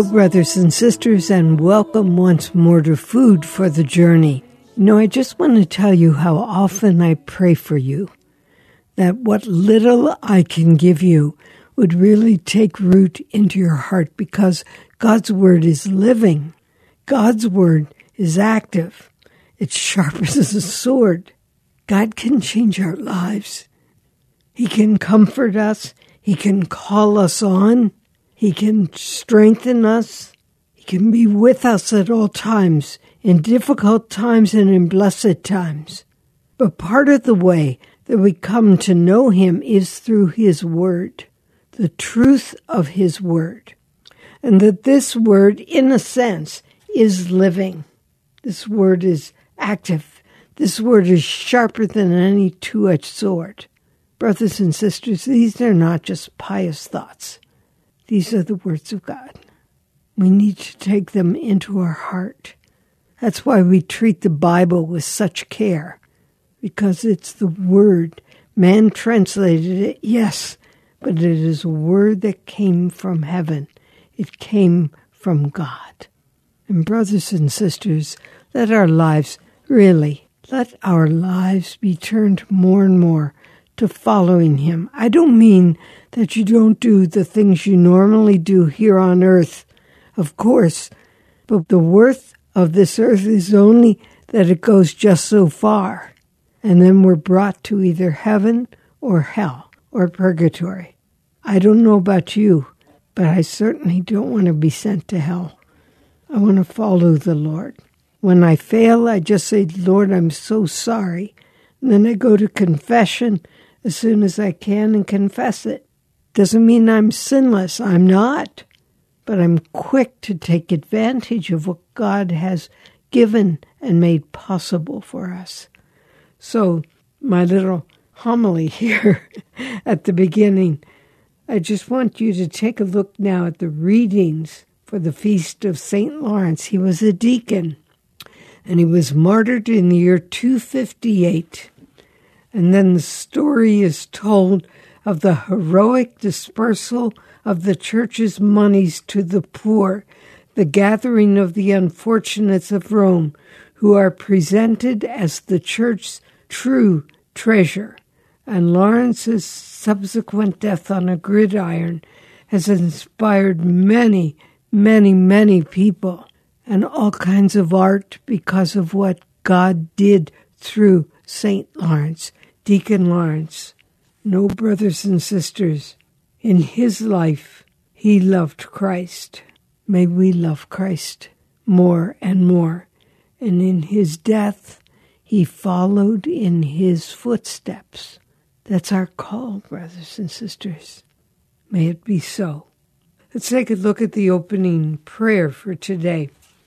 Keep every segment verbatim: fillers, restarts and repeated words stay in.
Hello, brothers and sisters, and welcome once more to Food for the Journey. You know, I just want to tell you how often I pray for you, that what little I can give you would really take root into your heart, because God's Word is living. God's Word is active. It's sharp as a sword. God can change our lives. He can comfort us. He can call us on. He can strengthen us. He can be with us at all times, in difficult times and in blessed times. But part of the way that we come to know Him is through His Word, the truth of His Word. And that this Word, in a sense, is living. This Word is active. This Word is sharper than any two-edged sword. Brothers and sisters, these are not just pious thoughts. These are the words of God. We need to take them into our heart. That's why we treat the Bible with such care, because it's the Word. Man translated it, yes, but it is a word that came from heaven. It came from God. And brothers and sisters, let our lives, really, let our lives be turned more and more to following Him. I don't mean that you don't do the things you normally do here on earth, of course, but the worth of this earth is only that it goes just so far, and then we're brought to either heaven or hell or purgatory. I don't know about you, but I certainly don't want to be sent to hell. I want to follow the Lord. When I fail, I just say, Lord, I'm so sorry. And then I go to confession as soon as I can and confess it. Doesn't mean I'm sinless. I'm not. But I'm quick to take advantage of what God has given and made possible for us. So my little homily here at the beginning, I just want you to take a look now at the readings for the feast of Saint Lawrence. He was a deacon, and he was martyred in the year two fifty-eight. And then the story is told of the heroic dispersal of the church's monies to the poor, the gathering of the unfortunates of Rome, who are presented as the church's true treasure. And Lawrence's subsequent death on a gridiron has inspired many, many, many people and all kinds of art because of what God did through Saint Lawrence, Deacon Lawrence. No, brothers and sisters, in his life, he loved Christ. May we love Christ more and more. And in his death, he followed in his footsteps. That's our call, brothers and sisters. May it be so. Let's take a look at the opening prayer for today.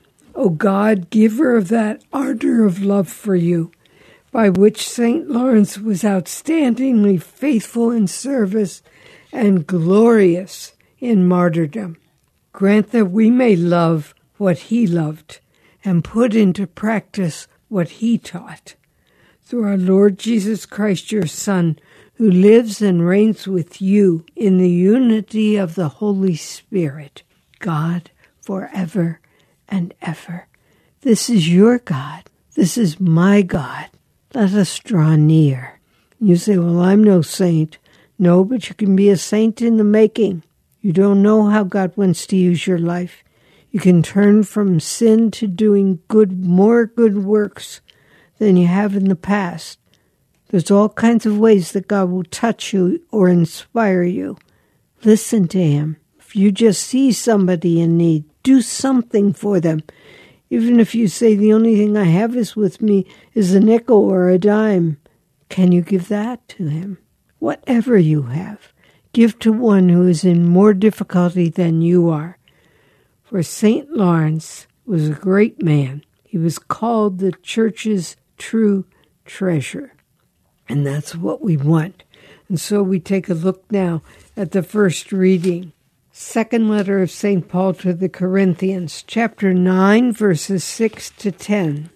O God, giver of that ardor of love for you, by which Saint Lawrence was outstandingly faithful in service and glorious in martyrdom, grant that we may love what he loved and put into practice what he taught. Through our Lord Jesus Christ, your Son, who lives and reigns with you in the unity of the Holy Spirit, God, forever and ever. This is your God. This is my God. Let us draw near. You say, well, I'm no saint. No, but you can be a saint in the making. You don't know how God wants to use your life. You can turn from sin to doing good, more good works than you have in the past. There's all kinds of ways that God will touch you or inspire you. Listen to Him. If you just see somebody in need, do something for them. Even if you say the only thing I have is with me is a nickel or a dime, can you give that to Him? Whatever you have, give to one who is in more difficulty than you are. For Saint Lawrence was a great man. He was called the church's true treasure. And that's what we want. And so we take a look now at the first reading. Second letter of Saint Paul to the Corinthians, chapter nine, verses six to ten.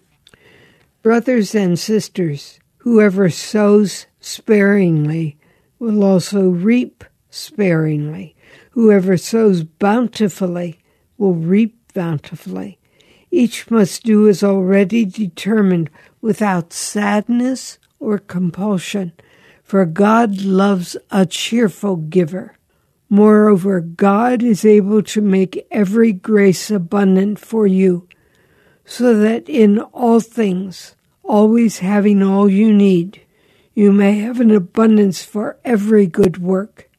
Brothers and sisters, whoever sows sparingly will also reap sparingly. Whoever sows bountifully will reap bountifully. Each must do as already determined, without sadness or compulsion, for God loves a cheerful giver. Moreover, God is able to make every grace abundant for you, so that in all things, always having all you need, you may have an abundance for every good work.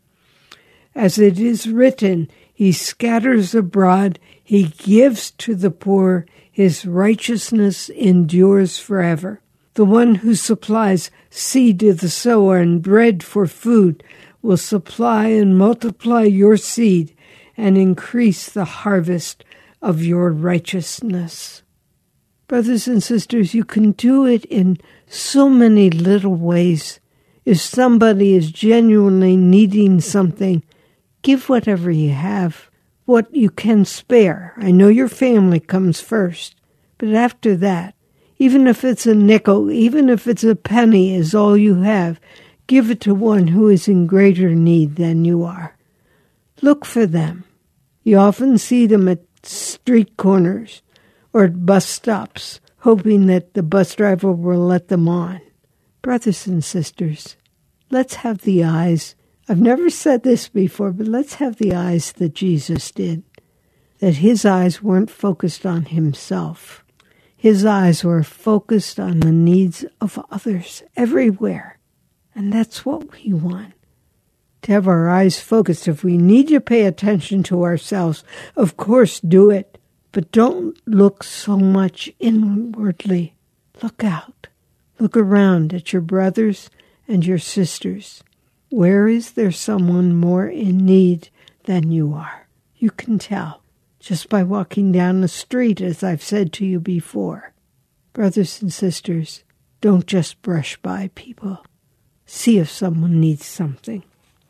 As it is written, He scatters abroad, He gives to the poor, His righteousness endures forever. The one who supplies seed to the sower and bread for food will supply and multiply your seed and increase the harvest of your righteousness. Brothers and sisters, you can do it in so many little ways. If somebody is genuinely needing something, give whatever you have, what you can spare. I know your family comes first, but after that, even if it's a nickel, even if it's a penny is all you have, give it to one who is in greater need than you are. Look for them. You often see them at street corners or at bus stops, hoping that the bus driver will let them on. Brothers and sisters, let's have the eyes. I've never said this before, but let's have the eyes that Jesus did, that his eyes weren't focused on himself. His eyes were focused on the needs of others everywhere. And that's what we want, to have our eyes focused. If we need to pay attention to ourselves, of course do it. But don't look so much inwardly. Look out. Look around at your brothers and your sisters. Where is there someone more in need than you are? You can tell just by walking down the street, as I've said to you before. Brothers and sisters, don't just brush by people. See if someone needs something.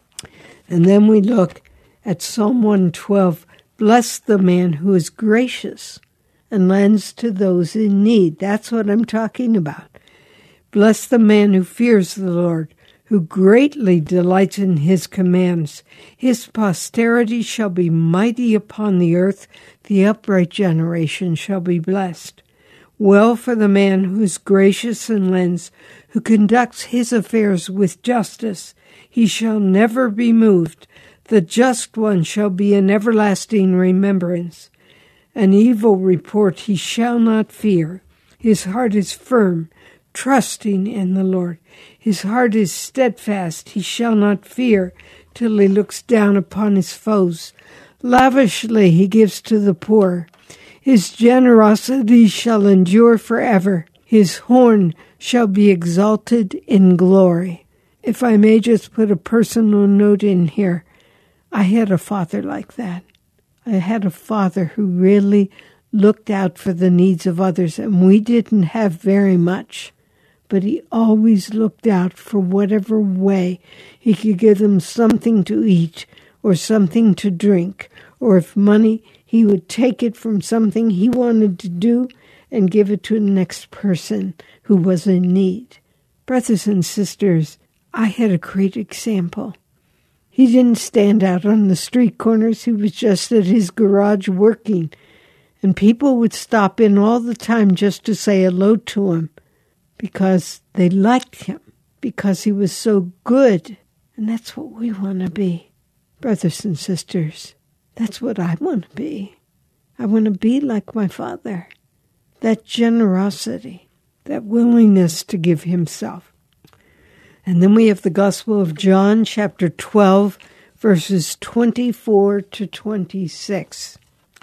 And then we look at Psalm one twelve. Bless the man who is gracious and lends to those in need. That's what I'm talking about. Bless the man who fears the Lord, who greatly delights in his commands. His posterity shall be mighty upon the earth. The upright generation shall be blessed. Well for the man who is gracious and lends, who conducts his affairs with justice. He shall never be moved. The just one shall be an everlasting remembrance. An evil report he shall not fear. His heart is firm, trusting in the Lord. His heart is steadfast, he shall not fear, till he looks down upon his foes. Lavishly he gives to the poor. His generosity shall endure forever. His horn shall be exalted in glory. If I may just put a personal note in here, I had a father like that. I had a father who really looked out for the needs of others, and we didn't have very much. But he always looked out for whatever way he could give them something to eat or something to drink, or if money, he would take it from something he wanted to do and give it to the next person who was in need. Brothers and sisters, I had a great example. He didn't stand out on the street corners. He was just at his garage working, and people would stop in all the time just to say hello to him, because they liked him, because he was so good. And that's what we want to be. Brothers and sisters, that's what I want to be. I want to be like my father. That generosity, that willingness to give himself. And then we have the Gospel of John, chapter twelve, verses twenty-four to twenty-six.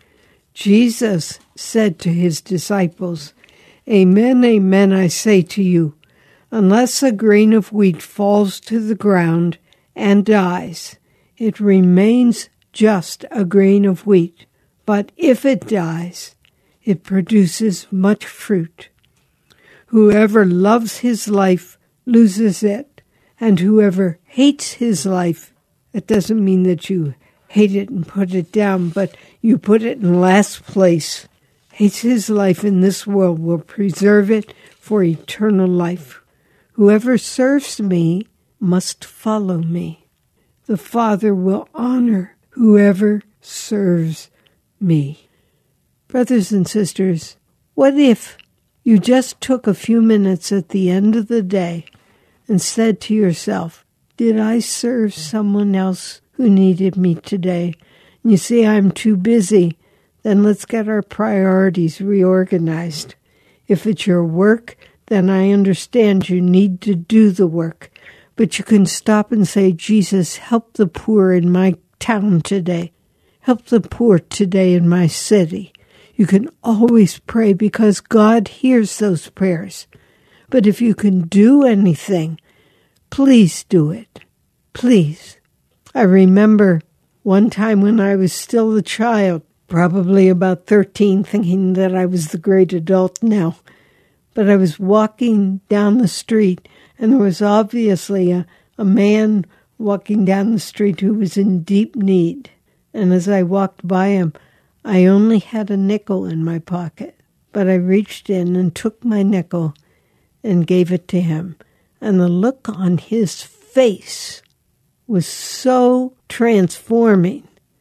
Jesus said to his disciples, Amen, amen, I say to you, unless a grain of wheat falls to the ground and dies, it remains just a grain of wheat. But if it dies, it produces much fruit. Whoever loves his life loses it, and whoever hates his life, it doesn't mean that you hate it and put it down, but you put it in last place, hates his life in this world, will preserve it for eternal life. Whoever serves me must follow me. The Father will honor whoever serves me. Brothers and sisters, what if you just took a few minutes at the end of the day and said to yourself, did I serve someone else who needed me today? And you say, I'm too busy. Then let's get our priorities reorganized. If it's your work, then I understand you need to do the work. But you can stop and say, Jesus, help the poor in my town today. Help the poor today in my city. You can always pray because God hears those prayers. But if you can do anything, please do it. Please. I remember one time when I was still a child, probably about thirteen, thinking that I was the great adult now. But I was walking down the street, and there was obviously a, a man walking down the street who was in deep need. And as I walked by him, I only had a nickel in my pocket. But I reached in and took my nickel and gave it to him. And the look on his face was so transforming.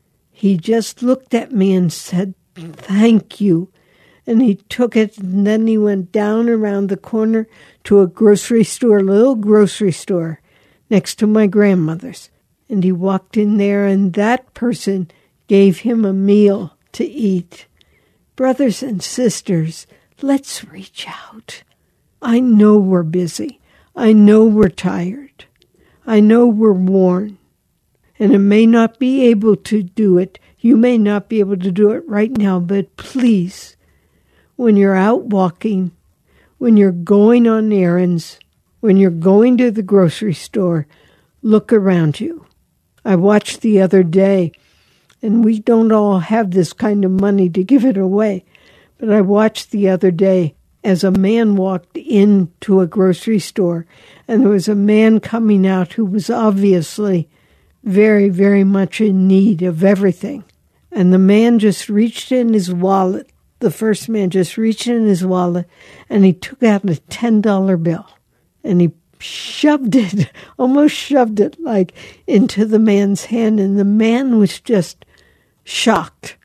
He just looked at me and said, thank you. And he took it, and then he went down around the corner to a grocery store, a little grocery store, next to my grandmother's. And he walked in there, and that person gave him a meal to eat. Brothers and sisters, let's reach out. I know we're busy. I know we're tired. I know we're worn. And it may not be able to do it. You may not be able to do it right now, but please, when you're out walking, when you're going on errands, when you're going to the grocery store, look around you. I watched the other day, and we don't all have this kind of money to give it away, but I watched the other day as a man walked into a grocery store, and there was a man coming out who was obviously very, very much in need of everything. And the man just reached in his wallet. The first man just reached in his wallet, and he took out a ten dollar bill, and he shoved it, almost shoved it like into the man's hand, and the man was just shocked.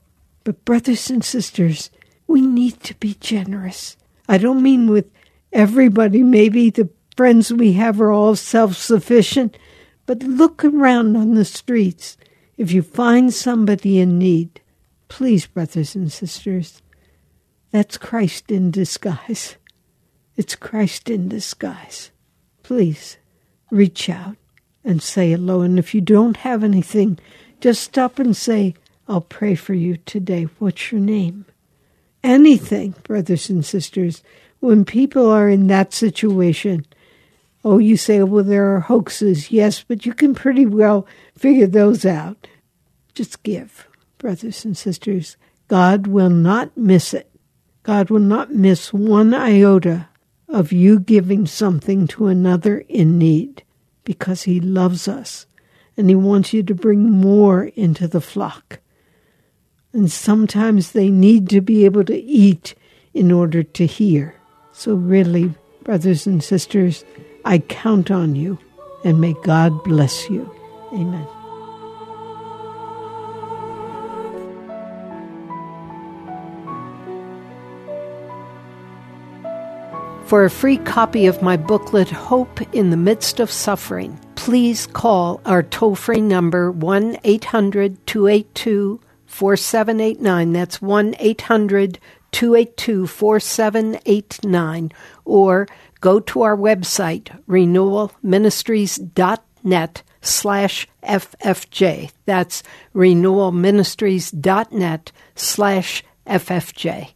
But brothers and sisters, we need to be generous. I don't mean with everybody. Maybe the friends we have are all self-sufficient, but look around on the streets. If you find somebody in need, please, brothers and sisters, that's Christ in disguise. It's Christ in disguise. Please reach out and say hello. And if you don't have anything, just stop and say, I'll pray for you today. What's your name? Anything, brothers and sisters. When people are in that situation, oh, you say, well, there are hoaxes. Yes, but you can pretty well figure those out. Just give, brothers and sisters. God will not miss it. God will not miss one iota of you giving something to another in need, because he loves us and he wants you to bring more into the flock. And sometimes they need to be able to eat in order to hear. So really, brothers and sisters, I count on you, and may God bless you. Amen. For a free copy of my booklet, Hope in the Midst of Suffering, please call our toll-free number one eight hundred two eight two four seven eight nine. That's one eight hundred two eight two four seven eight nine. Or go to our website, renewal ministries dot net slash F F J. That's renewal ministries dot net slash F F J.